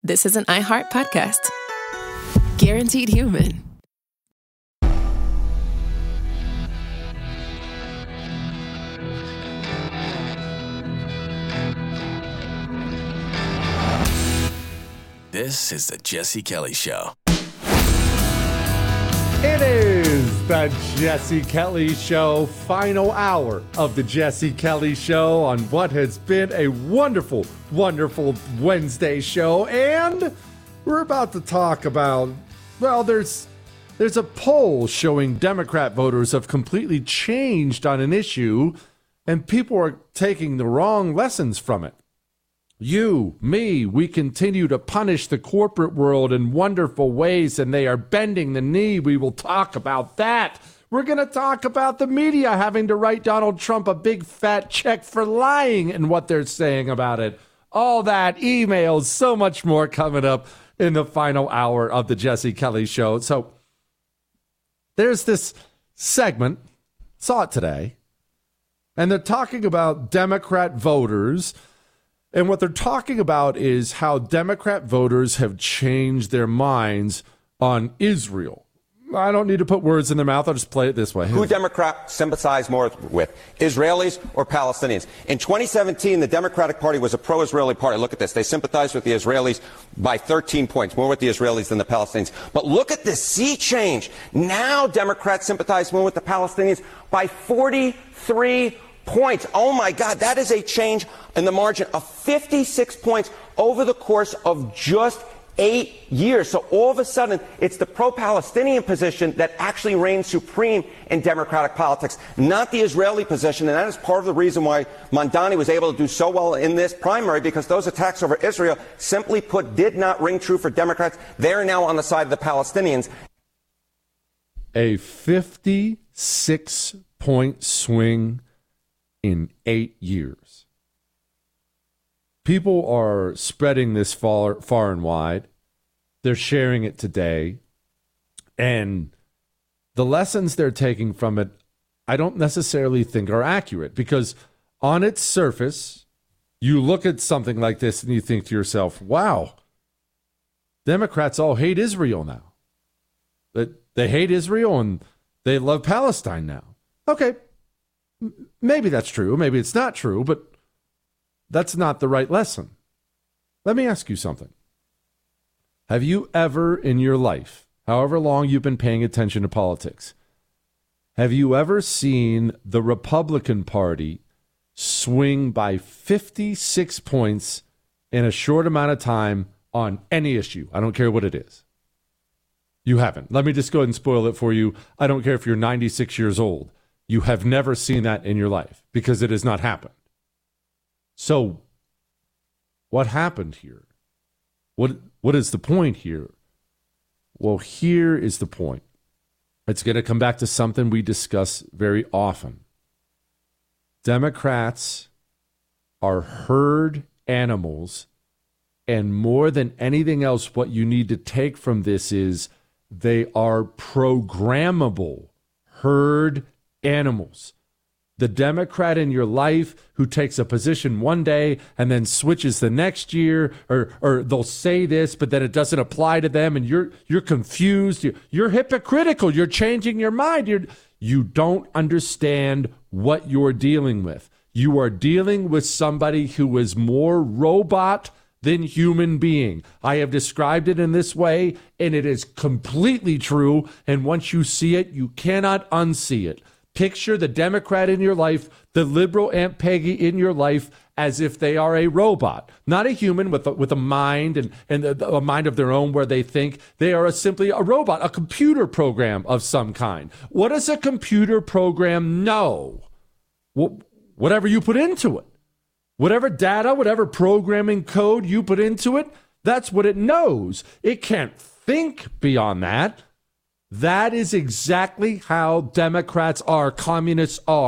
this is an iHeart podcast. Guaranteed Human. This is the Jesse Kelly Show. It is the Jesse Kelly Show, final hour of the Jesse Kelly Show on what has been a wonderful, wonderful Wednesday show. And we're about to talk about, well, there's a poll showing Democrat voters have completely changed on an issue, and people are taking the wrong lessons from it. You, me, we continue to punish the corporate world in wonderful ways, and they are bending the knee. We will talk about that. We're going to talk about the media having to write Donald Trump a big fat check for lying and what they're saying about it. All that, emails, so much more coming up in the final hour of the Jesse Kelly Show. So there's this segment, saw it today, and they're talking about Democrat voters. And what they're talking about is how Democrat voters have changed their minds on Israel. I don't need to put words in their mouth. I'll just play it this way. Who Democrats sympathize more with, Israelis or Palestinians? In 2017, the Democratic Party was a pro-Israeli party. Look at this. They sympathized with the Israelis by 13 points, more with the Israelis than the Palestinians. But look at this sea change. Now Democrats sympathize more with the Palestinians by 43 points. Oh my God, that is a change in the margin of 56 points over the course of just 8 years. So all of a sudden, it's the pro-Palestinian position that actually reigns supreme in Democratic politics, not the Israeli position. And that is part of the reason why Mamdani was able to do so well in this primary, because those attacks over Israel, simply put, did not ring true for Democrats. They're now on the side of the Palestinians. A 56-point swing in 8 years. People are spreading this far and wide. They're sharing it today. And the lessons they're taking from it, I don't necessarily think are accurate, because on its surface, you look at something like this and you think to yourself, wow, Democrats all hate Israel now. They hate Israel and they love Palestine now. Okay. Maybe that's true. Maybe it's not true, but that's not the right lesson. Let me ask you something. Have you ever in your life, however long you've been paying attention to politics, have you ever seen the Republican Party swing by 56 points in a short amount of time on any issue? I don't care what it is. You haven't. Let me just go ahead and spoil it for you. I don't care if you're 96 years old. You have never seen that in your life, because it has not happened. So what happened here? What is the point here? Well, here is the point. It's going to come back to something we discuss very often. Democrats are herd animals, and more than anything else, what you need to take from this is they are programmable herd animals. The Democrat in your life who takes a position one day and then switches the next year, or they'll say this, but then it doesn't apply to them, and you're confused. You're hypocritical. You're changing your mind. You don't understand what you're dealing with. You are dealing with somebody who is more robot than human being. I have described it in this way, and it is completely true. And once you see it, you cannot unsee it. Picture the Democrat in your life, the liberal Aunt Peggy in your life, as if they are a robot, not a human with a mind and a mind of their own where they think. They are simply a robot, a computer program of some kind. What does a computer program know? Whatever you put into it. Whatever data, whatever programming code you put into it, that's what it knows. It can't think beyond that. That is exactly how Democrats are, communists are.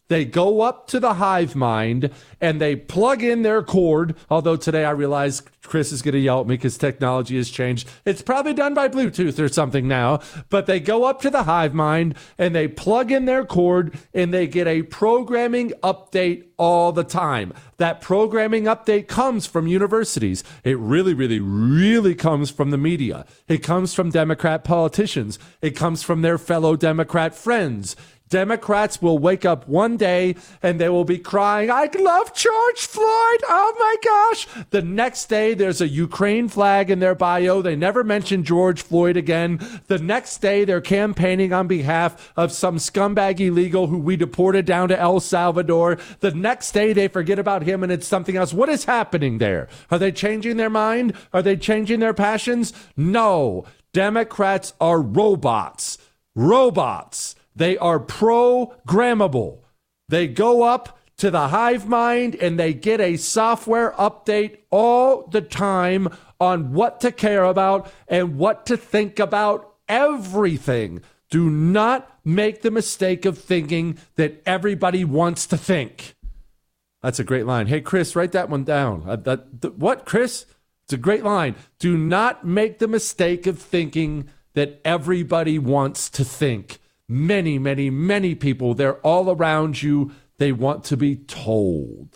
They go up to the hive mind and they plug in their cord. Although today I realize Chris is going to yell at me because technology has changed. It's probably done by Bluetooth or something now. But they go up to the hive mind and they plug in their cord and they get a programming update all the time. That programming update comes from universities. It really, really, really comes from the media. It comes from Democrat politicians. It comes from their fellow Democrat friends. Democrats will wake up one day and they will be crying, I love George Floyd. Oh my gosh. The next day, there's a Ukraine flag in their bio. They never mention George Floyd again. The next day, they're campaigning on behalf of some scumbag illegal who we deported down to El Salvador. The next day, they forget about him and it's something else. What is happening there? Are they changing their mind? Are they changing their passions? No. Democrats are robots. Robots. They are programmable. They go up to the hive mind and they get a software update all the time on what to care about and what to think about. Everything. Do not make the mistake of thinking that everybody wants to think. That's a great line. Hey, Chris, write that one down. What, Chris? It's a great line. Do not make the mistake of thinking that everybody wants to think. Many, many, many people, they're all around you. They want to be told.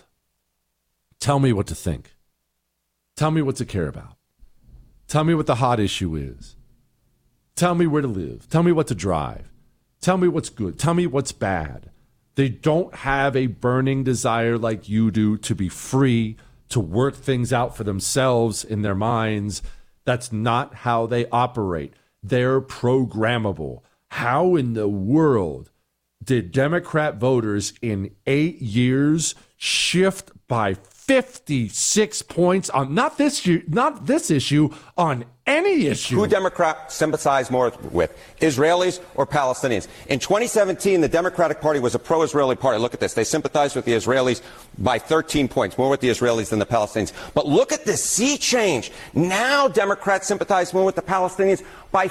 Tell me what to think. Tell me what to care about. Tell me what the hot issue is. Tell me where to live. Tell me what to drive. Tell me what's good. Tell me what's bad. They don't have a burning desire like you do to be free, to work things out for themselves in their minds. That's not how they operate. They're programmable. How in the world did Democrat voters in 8 years shift by 56 points on not this issue, on any issue? Who Democrats sympathize more with, Israelis or Palestinians? In 2017, the Democratic Party was a pro-Israeli party. Look at this. They sympathized with the Israelis by 13 points, more with the Israelis than the Palestinians. But look at this sea change. Now Democrats sympathize more with the Palestinians by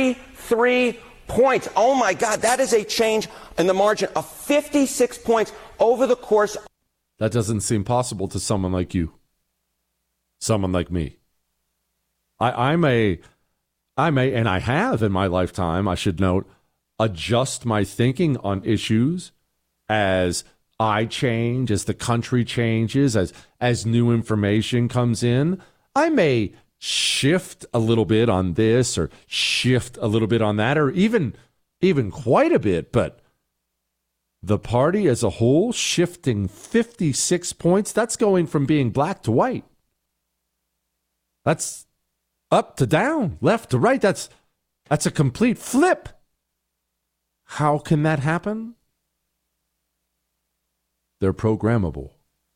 43 points. Oh my God, that is a change in the margin of 56 points over the course. That doesn't seem possible to someone like you, someone like me. I may, and I have in my lifetime, I should note, adjust my thinking on issues as I change, as the country changes, as new information comes in. I may shift a little bit on this or shift a little bit on that, or even quite a bit, but the party as a whole shifting 56 points, that's going from being black to white. That's up to down, left to right. That's a complete flip. How can that happen? They're programmable.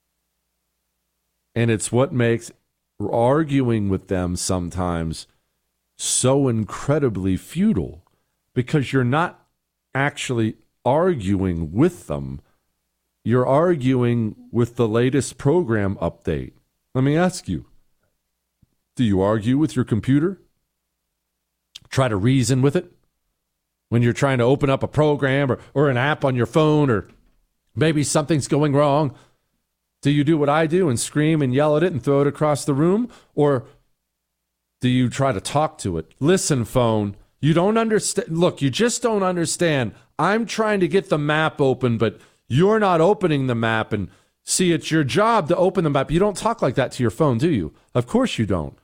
And it's what makes arguing with them sometimes so incredibly futile, because you're not actually arguing with them. You're arguing with the latest program update. Let me ask you, do you argue with your computer? Try to reason with it when you're trying to open up a program or an app on your phone, or maybe something's going wrong? Do you do what I do and scream and yell at it and throw it across the room? Or do you try to talk to it? Listen, phone, you don't understand. Look, you just don't understand. I'm trying to get the map open, but you're not opening the map. And see, it's your job to open the map. You don't talk like that to your phone, do you? Of course you don't.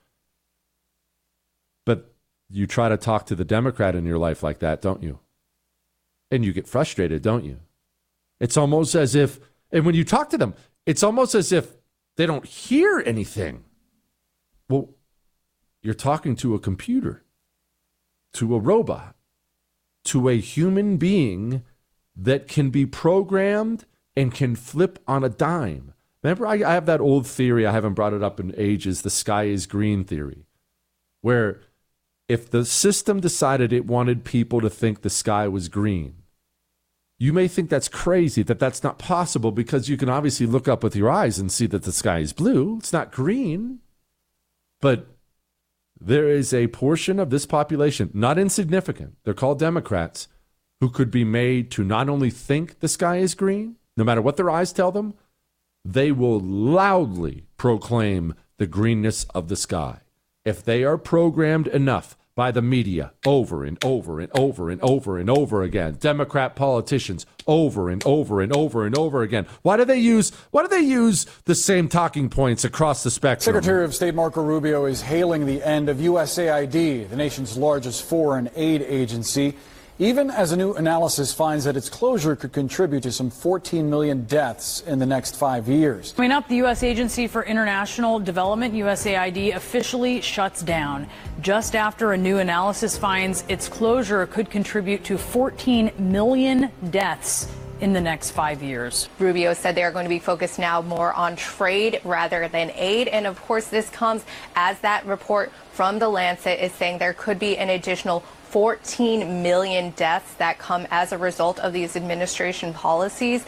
But you try to talk to the Democrat in your life like that, don't you? And you get frustrated, don't you? It's almost as if, and when you talk to them, it's almost as if they don't hear anything. Well, you're talking to a computer, to a robot, to a human being that can be programmed and can flip on a dime. Remember, I have that old theory, I haven't brought it up in ages, the sky is green theory, where if the system decided it wanted people to think the sky was green, you may think that's crazy, that that's not possible, because you can obviously look up with your eyes and see that the sky is blue. It's not green. But there is a portion of this population, not insignificant, they're called Democrats, who could be made to not only think the sky is green, no matter what their eyes tell them, they will loudly proclaim the greenness of the sky. If they are programmed enough by the media over and over and over and over and over again, Democrat politicians over and over and over and over again. Why do they use the same talking points across the spectrum? Secretary of State Marco Rubio is hailing the end of USAID, the nation's largest foreign aid agency, even as a new analysis finds that its closure could contribute to some 14 million deaths in the next 5 years. Coming up, the U.S. Agency for International Development, USAID, officially shuts down just after a new analysis finds its closure could contribute to 14 million deaths in the next 5 years. Rubio said they are going to be focused now more on trade rather than aid. And of course, this comes as that report from The Lancet is saying there could be an additional 14 million deaths that come as a result of these administration policies.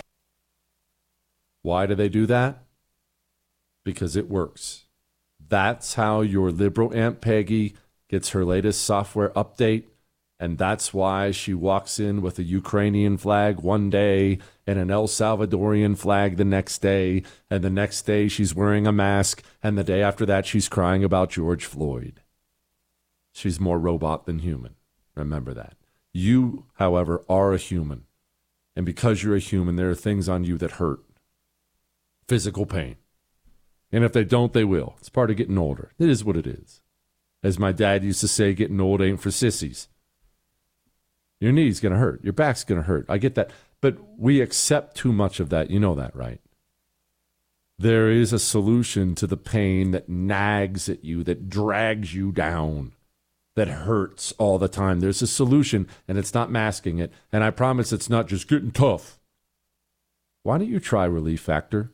Why do they do that? Because it works. That's how your liberal Aunt Peggy gets her latest software update. And that's why she walks in with a Ukrainian flag one day and an El Salvadorian flag the next day. And the next day she's wearing a mask. And the day after that she's crying about George Floyd. She's more robot than human. Remember that. You, however, are a human. And because you're a human, there are things on you that hurt. Physical pain. And if they don't, they will. It's part of getting older. It is what it is. As my dad used to say, getting old ain't for sissies. Your knee's going to hurt. Your back's going to hurt. I get that. But we accept too much of that. You know that, right? There is a solution to the pain that nags at you, that drags you down, that hurts all the time. There's a solution, and it's not masking it. And I promise it's not just getting tough. Why don't you try Relief Factor?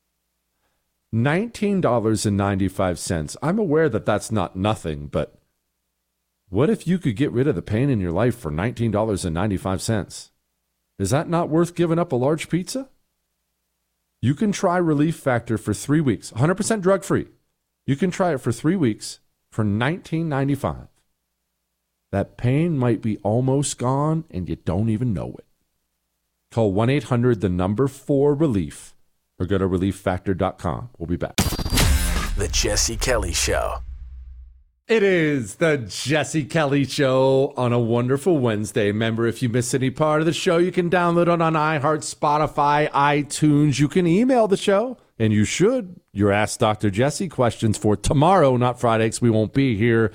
$19.95. I'm aware that that's not nothing, but what if you could get rid of the pain in your life for $19.95? Is that not worth giving up a large pizza? You can try Relief Factor for 3 weeks, 100% drug-free. You can try it for 3 weeks for $19.95. That pain might be almost gone, and you don't even know it. Call 1-800-4-RELIEF or go to relieffactor.com. We'll be back. The Jesse Kelly Show. It is the Jesse Kelly Show on a wonderful Wednesday. Remember, if you miss any part of the show, you can download it on iHeart, Spotify, iTunes. You can email the show, and you should. Your Ask Dr. Jesse questions for tomorrow, not Friday, because we won't be here.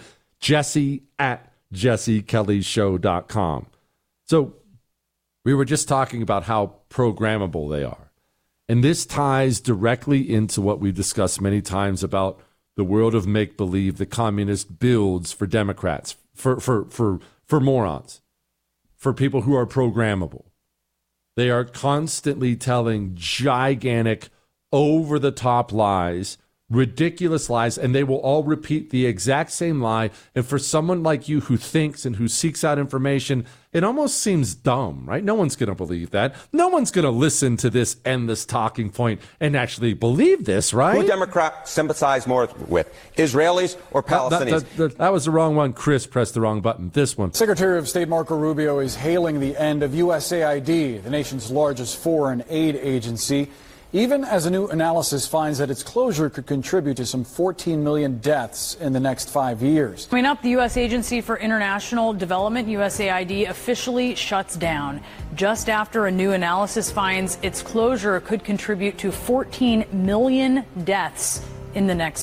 Jesse@jessekellyshow.com. So we were just talking about how programmable they are. And this ties directly into what we've discussed many times about the world of make-believe the communist builds for Democrats, for morons, for people who are programmable. They are constantly telling gigantic, over-the-top lies, ridiculous lies, and they will all repeat the exact same lie. And for someone like you who thinks and who seeks out information, it almost seems dumb, right? No one's going to believe that. No one's going to listen to this endless talking point and actually believe this, right? Who Democrats sympathize more with, Israelis or Palestinians? That was the wrong one. Chris pressed the wrong button. This one. Secretary of State Marco Rubio is hailing the end of USAID, the nation's largest foreign aid agency, even as a new analysis finds that its closure could contribute to some 14 million deaths in the next 5 years. Coming up, the U.S. Agency for International Development, USAID, officially shuts down just after a new analysis finds its closure could contribute to 14 million deaths in the next.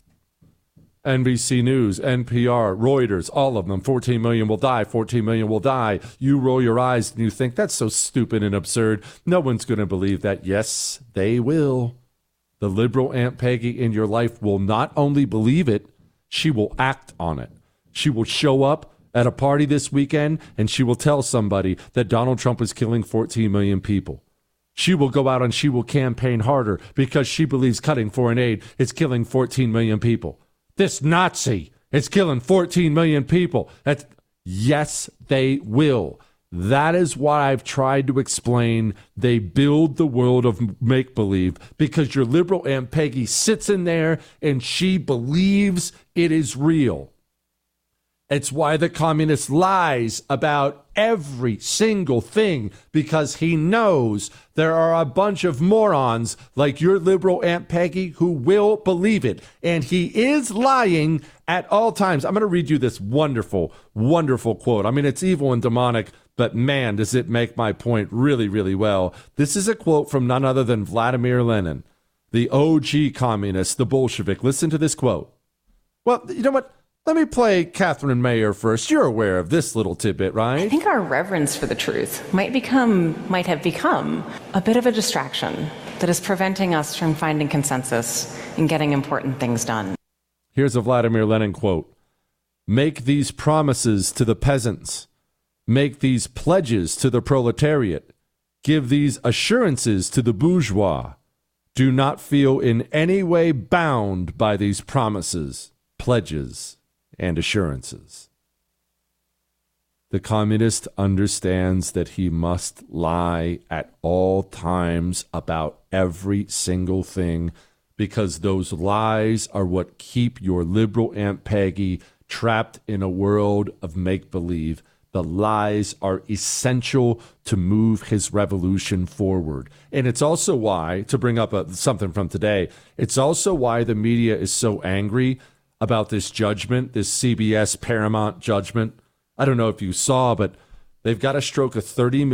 NBC News, NPR, Reuters, all of them. 14 million will die. 14 million will die. You roll your eyes and you think that's so stupid and absurd. No one's going to believe that. Yes, they will. The liberal Aunt Peggy in your life will not only believe it, she will act on it. She will show up at a party this weekend and she will tell somebody that Donald Trump is killing 14 million people. She will go out and she will campaign harder because she believes cutting foreign aid is killing 14 million people. This Nazi is killing 14 million people. Yes, they will. That is why I've tried to explain they build the world of make-believe, because your liberal Aunt Peggy sits in there and she believes it is real. It's why the communist lies about every single thing, because he knows there are a bunch of morons like your liberal Aunt Peggy who will believe it. And he is lying at all times. I'm going to read you this wonderful, wonderful quote. I mean, it's evil and demonic, but man, does it make my point really, really well. This is a quote from none other than Vladimir Lenin, the OG communist, the Bolshevik. Listen to this quote. Well, you know what? Let me play Catherine Mayer first. You're aware of this little tidbit, right? I think our reverence for the truth might have become a bit of a distraction that is preventing us from finding consensus and getting important things done. Here's a Vladimir Lenin quote. Make these promises to the peasants. Make these pledges to the proletariat. Give these assurances to the bourgeois. Do not feel in any way bound by these promises, pledges, and assurances. The communist understands that he must lie at all times about every single thing, because those lies are what keep your liberal Aunt Peggy trapped in a world of make-believe. The lies are essential to move his revolution forward. And it's also why, to bring up something from today, it's also why the media is so angry about this judgment, this CBS Paramount judgment. I don't know if you saw, but they've got to stroke a $30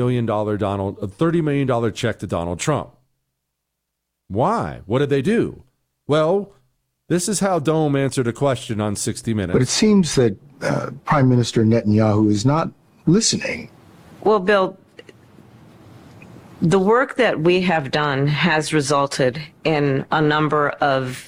million check to Donald Trump. Why? What did they do? Well, this is how Dome answered a question on 60 Minutes. But it seems that Prime Minister Netanyahu is not listening. Well, Bill, the work that we have done has resulted in a number of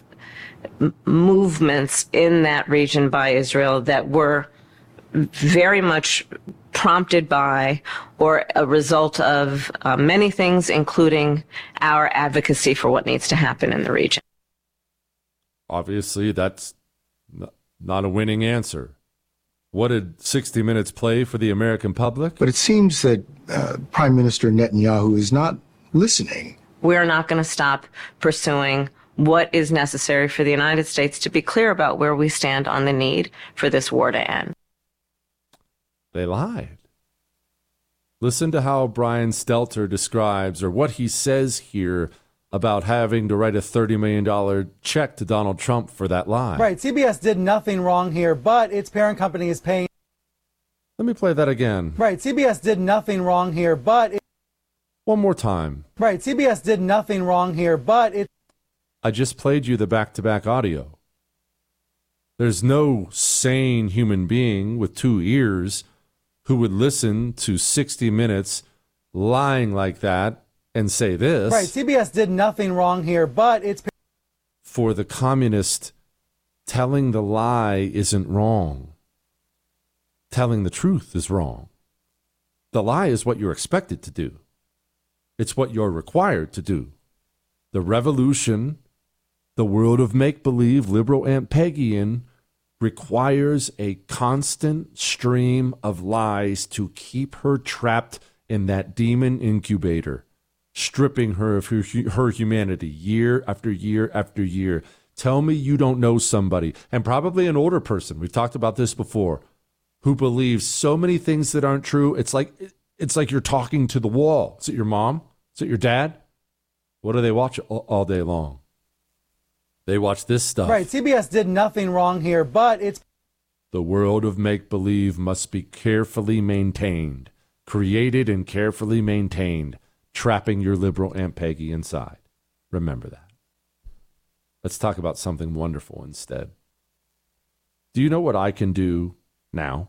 movements in that region by Israel that were very much prompted by or a result of many things, including our advocacy for what needs to happen in the region. Obviously, that's not a winning answer. What did 60 Minutes play for the American public? But it seems that Prime Minister Netanyahu is not listening. We're not going to stop pursuing what is necessary for the United States to be clear about where we stand on the need for this war to end. They lied. Listen to how Brian Stelter describes, or what he says here, about having to write a $30 million check to Donald Trump for that lie. Right. CBS did nothing wrong here, but its parent company is paying. Let me play that again. Right. CBS did nothing wrong here, but. One more time. Right. CBS did nothing wrong here, but it. I just played you the back-to-back audio. There's no sane human being with two ears who would listen to 60 Minutes lying like that and say this. Right, CBS did nothing wrong here, but it's... For the communist, telling the lie isn't wrong. Telling the truth is wrong. The lie is what you're expected to do. It's what you're required to do. The revolution, the world of make-believe liberal Aunt Peggy in, requires a constant stream of lies to keep her trapped in that demon incubator, stripping her of her humanity year after year after year. Tell me you don't know somebody, and probably an older person, we've talked about this before, who believes so many things that aren't true. It's like you're talking to the wall. Is it your mom? Is it your dad? What do they watch all day long? They watch this stuff. Right, CBS did nothing wrong here, but it's... The world of make-believe must be carefully maintained, created and carefully maintained, trapping your liberal Aunt Peggy inside. Remember that. Let's talk about something wonderful instead. Do you know what I can do now?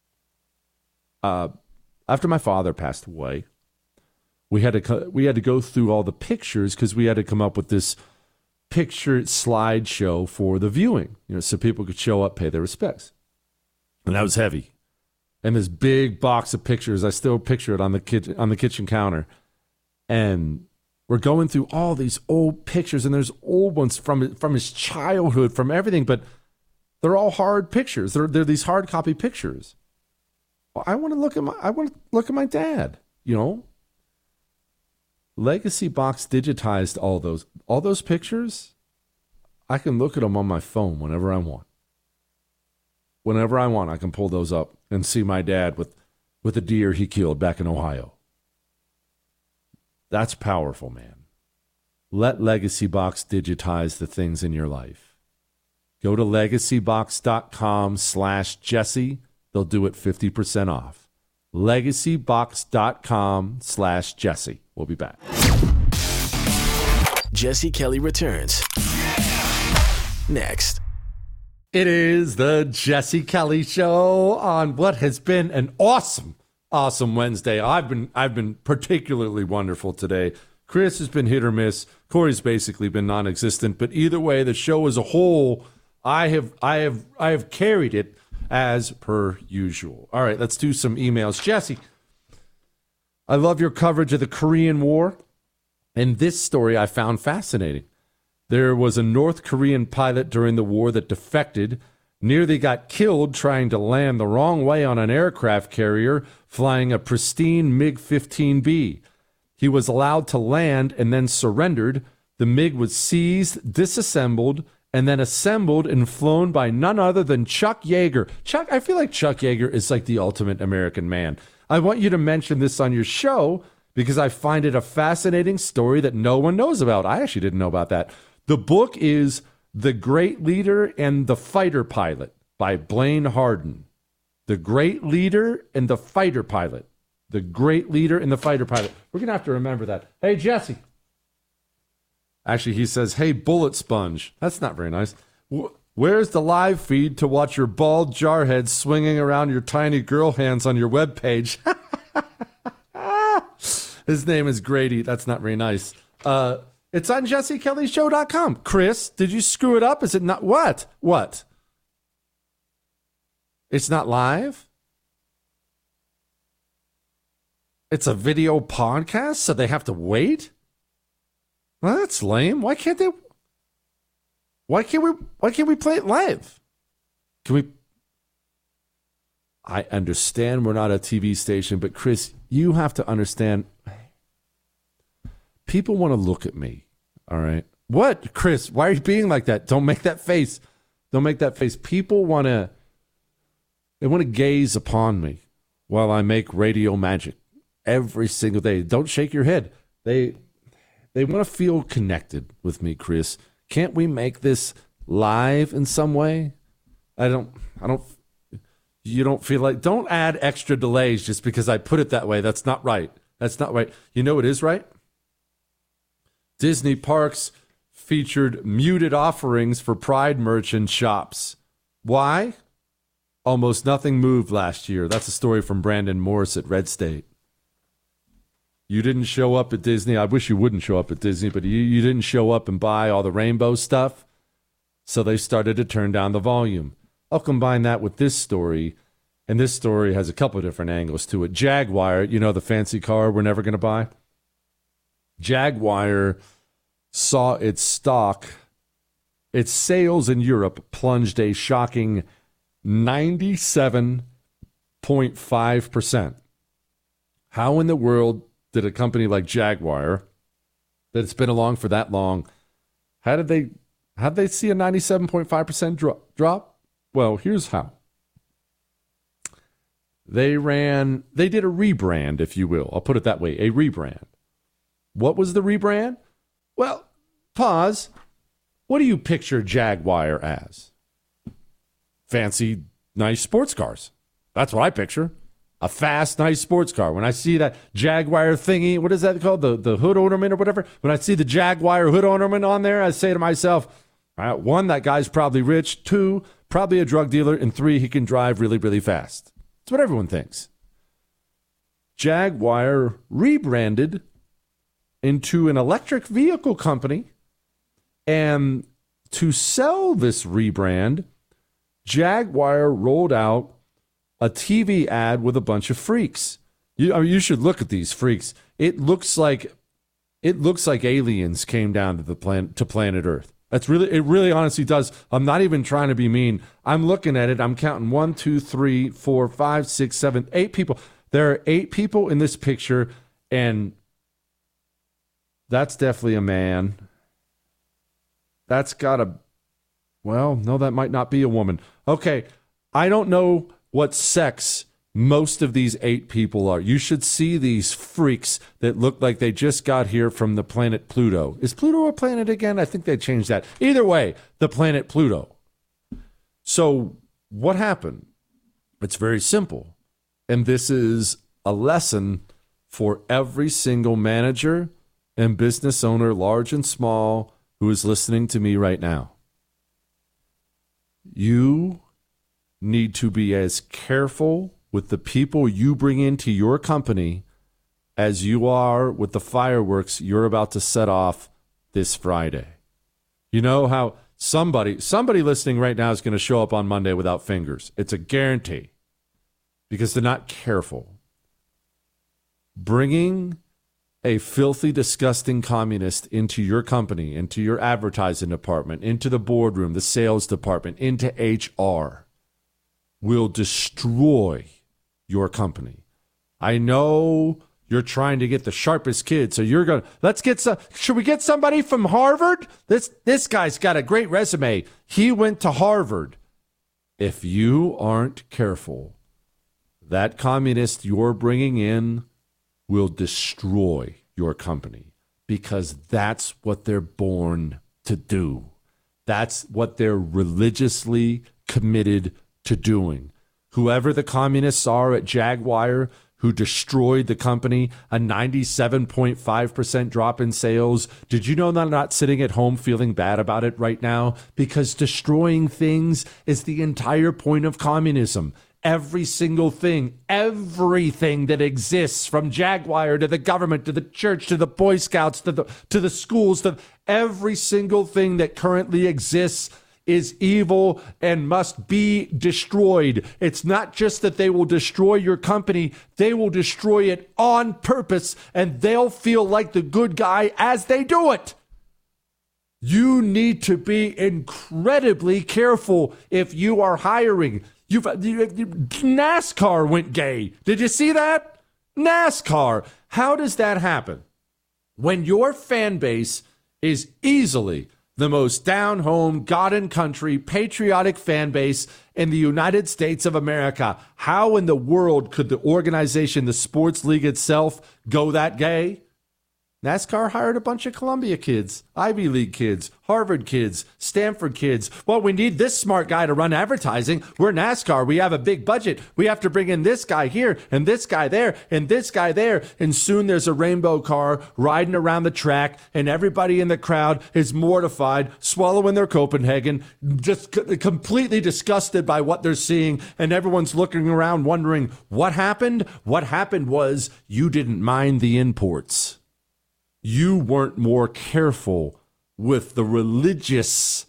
After my father passed away, we had to go through all the pictures because we had to come up with this picture slideshow for the viewing, so people could show up, pay their respects. And that was heavy. And this big box of pictures, I still picture it on the kitchen counter. And we're going through all these old pictures, and there's old ones from his childhood, from everything, but they're all hard pictures. They're these hard copy pictures. Well, I want to look at my dad, Legacy Box digitized all those pictures. I can look at them on my phone whenever I want. Whenever I want, I can pull those up and see my dad with a deer he killed back in Ohio. That's powerful, man. Let Legacy Box digitize the things in your life. Go to legacybox.com/Jesse. They'll do it 50% off. legacybox.com/Jesse. We'll be back. Jesse Kelly returns next. It is the Jesse Kelly Show on what has been an awesome Wednesday. I've been particularly wonderful today. Chris has been hit or miss. Corey's basically been non-existent. But either way, the show as a whole, I have carried it as per usual. All right, let's do some emails. Jesse, I love your coverage of the Korean War. And this story I found fascinating. There was a North Korean pilot during the war that defected, nearly got killed trying to land the wrong way on an aircraft carrier flying a pristine MiG-15B. He was allowed to land and then surrendered. The MiG was seized, disassembled, and then assembled and flown by none other than Chuck Yeager. Chuck, I feel like Chuck Yeager is like the ultimate American man. I want you to mention this on your show because I find it a fascinating story that no one knows about. I actually didn't know about that. The book is The Great Leader and the Fighter Pilot by Blaine Harden. The Great Leader and the Fighter Pilot. The Great Leader and the Fighter Pilot. We're going to have to remember that. Hey, Jesse. Actually, he says, hey, Bullet Sponge. That's not very nice. Where's the live feed to watch your bald jarhead swinging around your tiny girl hands on your webpage? His name is Grady. That's not very nice. It's on jessekellyshow.com. Chris, did you screw it up? Is it not? What? It's not live? It's a video podcast, so they have to wait? Well, that's lame. Why can't we play it live? Can we? I understand we're not a TV station, but Chris, you have to understand. People want to look at me, all right? What, Chris? Why are you being like that? Don't make that face. Don't make that face. People want to gaze upon me while I make radio magic every single day. Don't shake your head. They want to feel connected with me, Chris. Can't we make this live in some way? You don't feel like, don't add extra delays just because I put it that way. That's not right. That's not right. You know what is right? Disney parks featured muted offerings for Pride merchant shops. Why? Almost nothing moved last year. That's a story from Brandon Morris at Red State. You didn't show up at Disney. I wish you wouldn't show up at Disney, but you didn't show up and buy all the rainbow stuff. So they started to turn down the volume. I'll combine that with this story. And this story has a couple of different angles to it. Jaguar, you know, the fancy car we're never going to buy? Jaguar saw its sales in Europe plunged a shocking 97.5%. How in the world did a company like Jaguar, that's been along for that long, how did they see a 97.5% drop? Well, here's how. They did a rebrand, if you will. I'll put it that way, a rebrand. What was the rebrand? Well, pause. What do you picture Jaguar as? Fancy, nice sports cars. That's what I picture. A fast, nice sports car. When I see that Jaguar thingy, what is that called? The hood ornament or whatever? When I see the Jaguar hood ornament on there, I say to myself, one, that guy's probably rich. Two, probably a drug dealer. And three, he can drive really, really fast. That's what everyone thinks. Jaguar rebranded into an electric vehicle company. And to sell this rebrand, Jaguar rolled out a TV ad with a bunch of freaks. You should look at these freaks. It looks like aliens came down to planet Earth. It really honestly does. I'm not even trying to be mean. I'm looking at it. I'm counting 1, 2, 3, 4, 5, 6, 7, 8 people. There are 8 people in this picture, and that's definitely a man. That's got a, well, no, that might not be a woman. Okay, I don't know what sex most of these 8 people are. You should see these freaks that look like they just got here from the planet Pluto. Is Pluto a planet again? I think they changed that. Either way, the planet Pluto. So what happened? It's very simple. And this is a lesson for every single manager and business owner, large and small, who is listening to me right now. You need to be as careful with the people you bring into your company as you are with the fireworks you're about to set off this Friday. You know how somebody listening right now is going to show up on Monday without fingers. It's a guarantee because they're not careful. Bringing a filthy, disgusting communist into your company, into your advertising department, into the boardroom, the sales department, into HR will destroy your company. I know you're trying to get the sharpest kid, so you're going to, should we get somebody from Harvard? This guy's got a great resume. He went to Harvard. If you aren't careful, that communist you're bringing in will destroy your company because that's what they're born to do. That's what they're religiously committed to doing. Whoever the communists are at Jaguar who destroyed the company, a 97.5% drop in sales. Did you know they're not sitting at home feeling bad about it right now? Because destroying things is the entire point of communism. Every single thing, everything that exists, from Jaguar to the government to the church to the Boy Scouts to the schools, to every single thing that currently exists is evil and must be destroyed. It's not just that they will destroy your company, they will destroy it on purpose, and they'll feel like the good guy as they do it. You need to be incredibly careful if you are hiring. NASCAR went gay. Did you see that? NASCAR. How does that happen? When your fan base is easily the most down-home, God-and-country, patriotic fan base in the United States of America, how in the world could the organization, the sports league itself, go that gay? NASCAR hired a bunch of Columbia kids, Ivy League kids, Harvard kids, Stanford kids. Well, we need this smart guy to run advertising. We're NASCAR. We have a big budget. We have to bring in this guy here and this guy there and this guy there. And soon there's a rainbow car riding around the track and everybody in the crowd is mortified, swallowing their Copenhagen, just completely disgusted by what they're seeing. And everyone's looking around wondering, what happened? What happened was you didn't mind the imports. You weren't more careful with the religious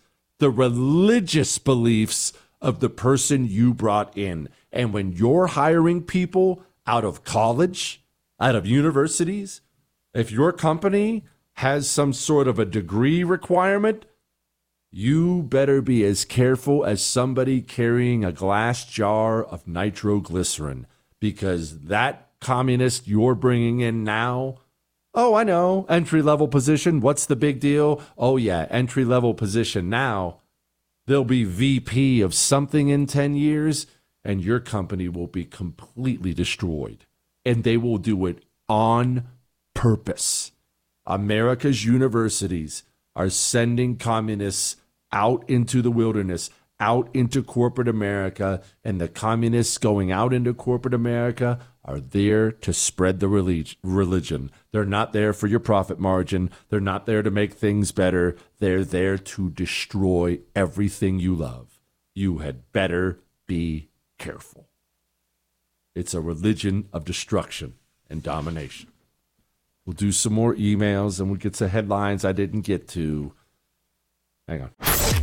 beliefs of the person you brought in. And when you're hiring people out of college, out of universities, if your company has some sort of a degree requirement, you better be as careful as somebody carrying a glass jar of nitroglycerin, because that communist you're bringing in now, oh, I know, entry-level position. What's the big deal? Oh, yeah, entry-level position. Now, they'll be VP of something in 10 years, and your company will be completely destroyed. And they will do it on purpose. America's universities are sending communists out into the wilderness, out into corporate America, and the communists going out into corporate America are there to spread the religion. They're not there for your profit margin. They're not there to make things better. They're there to destroy everything you love. You had better be careful. It's a religion of destruction and domination. We'll do some more emails and we'll get to headlines I didn't get to. Hang on.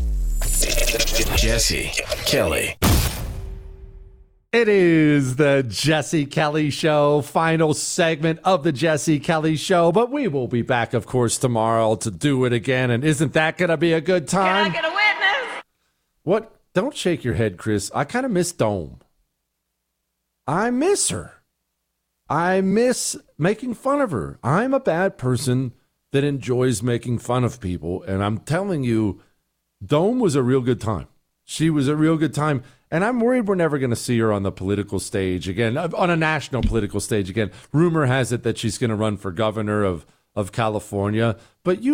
Jesse Kelly. It is the Jesse Kelly Show, final segment of the Jesse Kelly Show, but we will be back, of course, tomorrow to do it again, and isn't that going to be a good time? Can I get a witness? What? Don't shake your head, Chris. I kind of miss Dome. I miss her. I miss making fun of her. I'm a bad person that enjoys making fun of people, and I'm telling you, Dome was a real good time. She was a real good time. And I'm worried we're never going to see her on the political stage again, on a national political stage again. Rumor has it that she's going to run for governor of California. But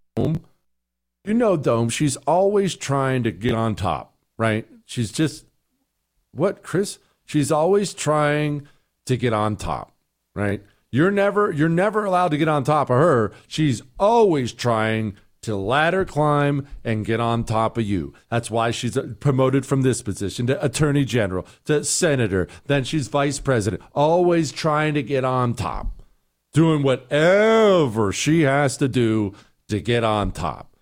Dome, she's always trying to get on top, right? She's just, what, Chris? She's always trying to get on top, right? You're never allowed to get on top of her. She's always trying to ladder climb and get on top of you. That's why she's promoted from this position to attorney general, to senator. Then she's vice president, always trying to get on top, doing whatever she has to do to get on top.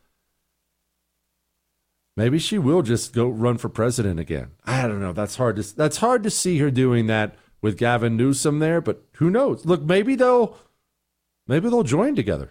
Maybe she will just go run for president again. I don't know. That's hard to see her doing that with Gavin Newsom there, but who knows? Look, maybe they'll join together.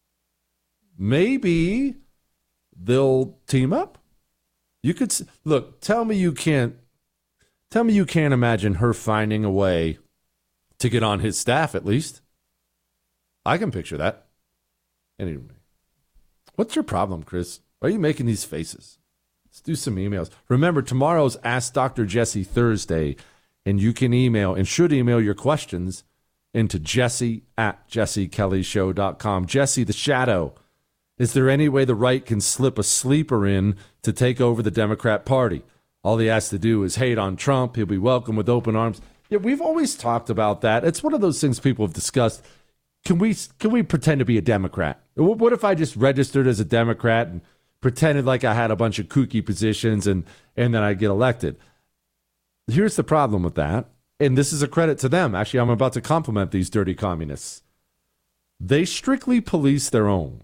Maybe they'll team up. You could look. Tell me you can't imagine her finding a way to get on his staff. At least I can picture that. Anyway, what's your problem, Chris? Why are you making these faces? Let's do some emails. Remember, tomorrow's Ask Dr. Jesse Thursday, and you can email and should email your questions into jesse@jessekellyshow.com. Jesse the Shadow. Is there any way the right can slip a sleeper in to take over the Democrat Party? All he has to do is hate on Trump. He'll be welcomed with open arms. Yeah, we've always talked about that. It's one of those things people have discussed. Can we pretend to be a Democrat? What if I just registered as a Democrat and pretended like I had a bunch of kooky positions and then I get elected? Here's the problem with that, and this is a credit to them. Actually, I'm about to compliment these dirty communists. They strictly police their own.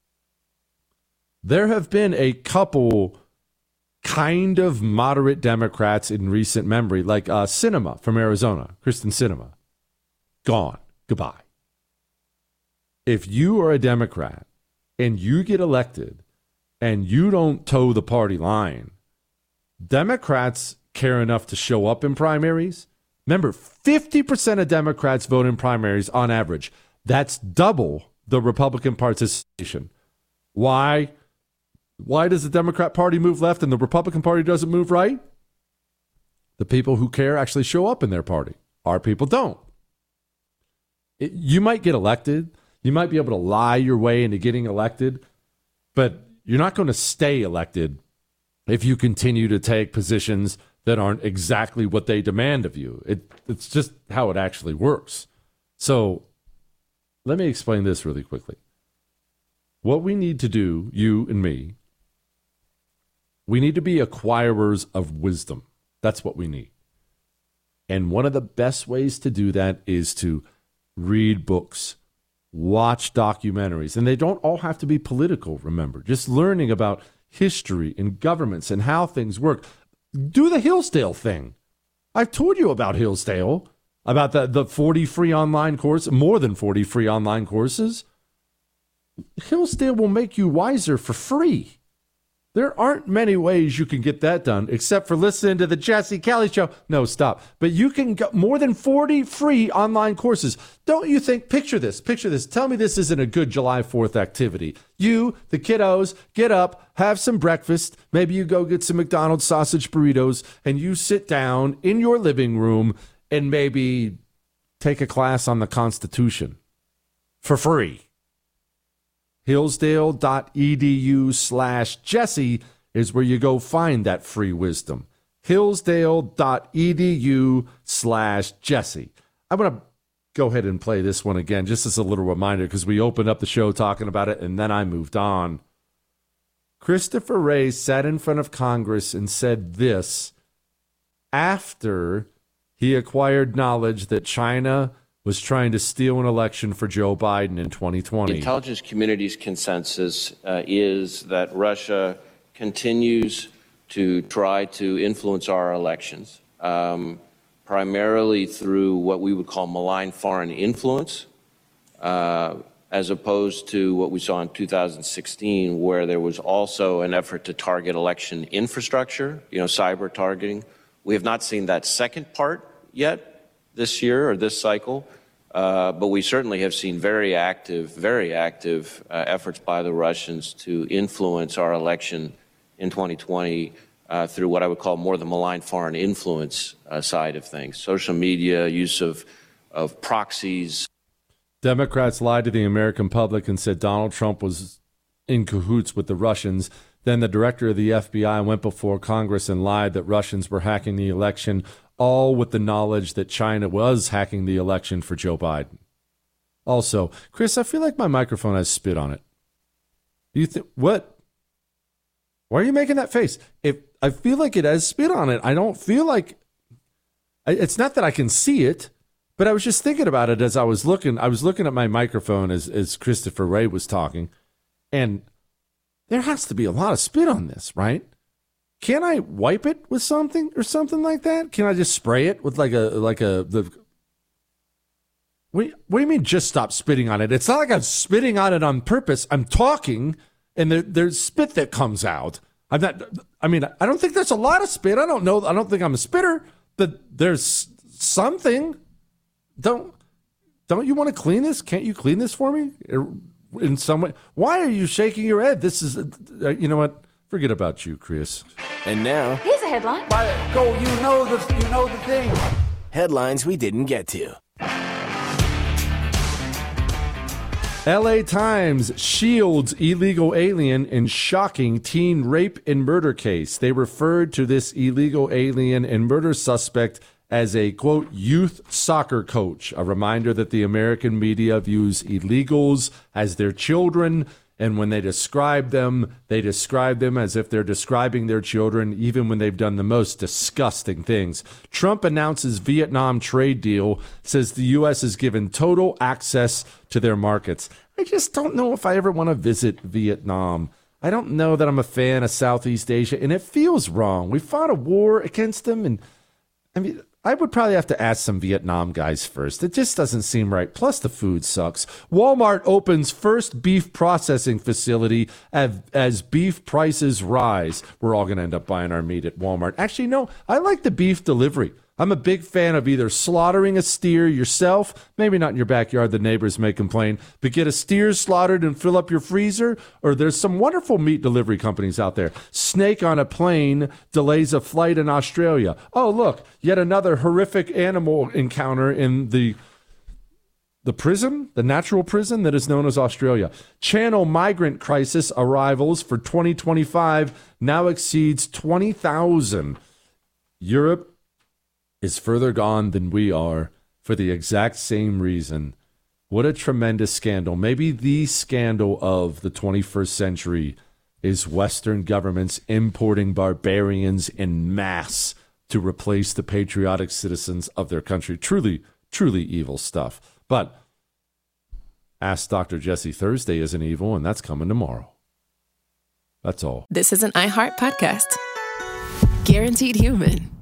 There have been a couple kind of moderate Democrats in recent memory, like Sinema from Arizona, Kristen Sinema. Gone. Goodbye. If you are a Democrat and you get elected and you don't toe the party line, Democrats care enough to show up in primaries. Remember, 50% of Democrats vote in primaries on average. That's double the Republican participation. Why? Why does the Democrat Party move left and the Republican Party doesn't move right? The people who care actually show up in their party. Our people don't. You might get elected. You might be able to lie your way into getting elected, but you're not going to stay elected if you continue to take positions that aren't exactly what they demand of you. It's just how it actually works. So let me explain this really quickly. What we need to do, you and me, we need to be acquirers of wisdom. That's what we need. And one of the best ways to do that is to read books, watch documentaries. And they don't all have to be political, remember. Just learning about history and governments and how things work. Do the Hillsdale thing. I've told you about Hillsdale, about the 40 free online courses, more than 40 free online courses. Hillsdale will make you wiser for free. There aren't many ways you can get that done except for listening to the Jesse Kelly Show. No, stop. But you can get more than 40 free online courses. Don't you think? Picture this. Tell me this isn't a good July 4th activity. You, the kiddos, get up, have some breakfast. Maybe you go get some McDonald's sausage burritos, and you sit down in your living room and maybe take a class on the Constitution for free. Hillsdale.edu/Jesse is where you go find that free wisdom. Hillsdale.edu/Jesse. I'm going to go ahead and play this one again, just as a little reminder, because we opened up the show talking about it, and then I moved on. Christopher Wray sat in front of Congress and said this after he acquired knowledge that China was trying to steal an election for Joe Biden in 2020. The intelligence community's consensus is that Russia continues to try to influence our elections, primarily through what we would call malign foreign influence, as opposed to what we saw in 2016, where there was also an effort to target election infrastructure, cyber targeting. We have not seen that second part yet this year or this cycle. But we certainly have seen very active efforts by the Russians to influence our election in 2020 through what I would call more the malign foreign influence side of things. Social media, use of proxies. Democrats lied to the American public and said Donald Trump was in cahoots with the Russians. Then the director of the FBI went before Congress and lied that Russians were hacking the election, all with the knowledge that China was hacking the election for Joe Biden. Also, Chris, I feel like my microphone has spit on it. You think what? Why are you making that face? If I feel like it has spit on it, I don't feel like it's not that I can see it, but I was just thinking about it as I was looking. I was looking at my microphone as Christopher Wray was talking, and there has to be a lot of spit on this, right? Can I wipe it with something or something like that? Can I just spray it with what do you mean just stop spitting on it? It's not like I'm spitting on it on purpose. I'm talking and there's spit that comes out. I don't think there's a lot of spit. I don't know. I don't think I'm a spitter, but there's something. Don't you want to clean this? Can't you clean this for me in some way? Why are you shaking your head? This is, you know what? Forget about you, Chris. And now, here's a headline. Go, you know the thing. Headlines we didn't get to. LA Times shields illegal alien in shocking teen rape and murder case. They referred to this illegal alien and murder suspect as a, quote, youth soccer coach. A reminder that the American media views illegals as their children, and when they describe them as if they're describing their children, even when they've done the most disgusting things. Trump announces Vietnam trade deal, says the U.S. is given total access to their markets. I just don't know if I ever want to visit Vietnam. I don't know that I'm a fan of Southeast Asia, and it feels wrong. We fought a war against them, and I would probably have to ask some Vietnam guys first. It just doesn't seem right. Plus, the food sucks. Walmart opens first beef processing facility as beef prices rise. We're all going to end up buying our meat at Walmart. Actually, no, I like the beef delivery. I'm a big fan of either slaughtering a steer yourself, maybe not in your backyard, the neighbors may complain, but get a steer slaughtered and fill up your freezer, or there's some wonderful meat delivery companies out there. Snake on a plane delays a flight in Australia. Oh, look, yet another horrific animal encounter in the prison, the natural prison that is known as Australia. Channel migrant crisis arrivals for 2025 now exceeds 20,000. Europe is further gone than we are for the exact same reason. What a tremendous scandal. Maybe the scandal of the 21st century is Western governments importing barbarians en masse to replace the patriotic citizens of their country. Truly, truly evil stuff. But Ask Dr. Jesse Thursday isn't evil, and that's coming tomorrow. That's all. This is an iHeart podcast. Guaranteed Human.